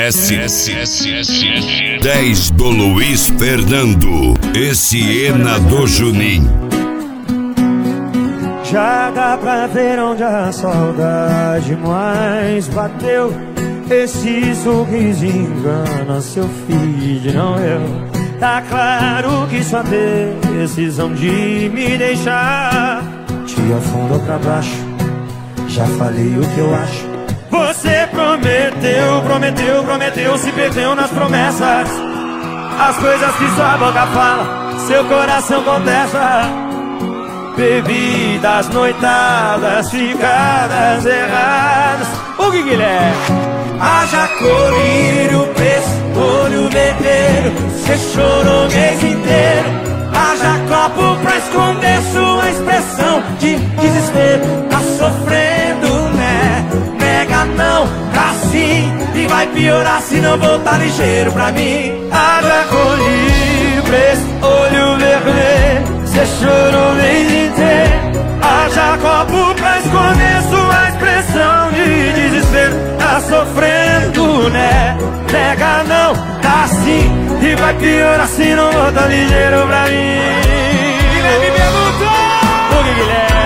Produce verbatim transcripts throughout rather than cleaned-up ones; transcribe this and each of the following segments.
S S S S dez do Luiz Fernando. Esse Ena do Juninho. Já dá pra ver onde a saudade mais bateu. Esse sorriso engana seu filho, não eu. Tá claro que sua decisão de me deixar te afundou pra baixo. Já falei o que eu acho. Você prometeu, prometeu, prometeu, se perdeu nas promessas. As coisas que sua boca fala, seu coração contesta. Bebidas, noitadas, ficadas erradas. O que Guilherme? Haja colírio, preço, olho vermelho. Cê chorou o mês inteiro. Haja copo pra esconder sua expressão de desespero. Tá sofrendo, né? Nega não, tá sim. E vai piorar se não voltar ligeiro pra mim. Haja colírio, preço, olho vermelho. Cê chorou o mês inteiro. Haja copo pra esconder sua expressão de desespero. Tá sofrendo, né? Nega não, tá sim. E vai piorar se não voltar ligeiro pra mim. Guilherme perguntou. O que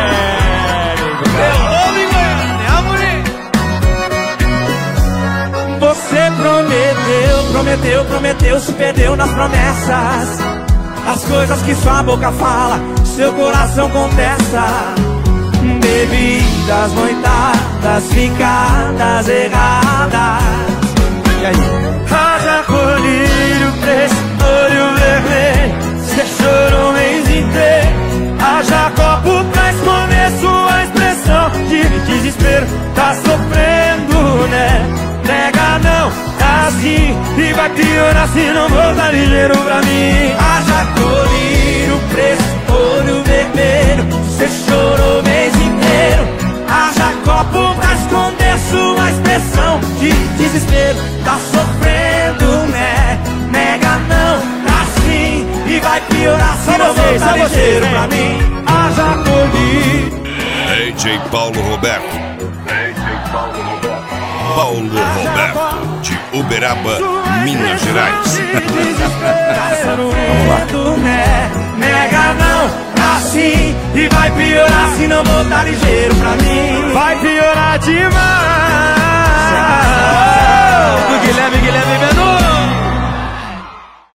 Guilherme? Você prometeu, prometeu, prometeu, se perdeu nas promessas. As coisas que sua boca fala, seu coração contesta. Bebidas, noitadas, ficadas erradas. E aí? Haja colírio, preço, olho vermelho. Cê chorou o mês inteiro. Haja copo pra esconder sua expressão de desespero. Tá sofrendo, né? Nega não, tá assim. E vai piorar se não voltar ligeiro pra mim. Haja colírio, preço, olho vermelho. Cê chorou o mês inteiro. Haja copo pra esconder sua expressão de desespero. Tá sofrendo, né? Nega não, tá sim. E vai piorar se não voltar ligeiro pra mim. Haja colírio. D J Paulo Roberto. D J Paulo Roberto. Paulo Roberto, de Uberaba, Minas Gerais. Vamos lá. Né? Nega não, tá sim. E vai piorar se não voltar ligeiro pra mim. Vai piorar demais. O Guilherme, Guilherme Menu.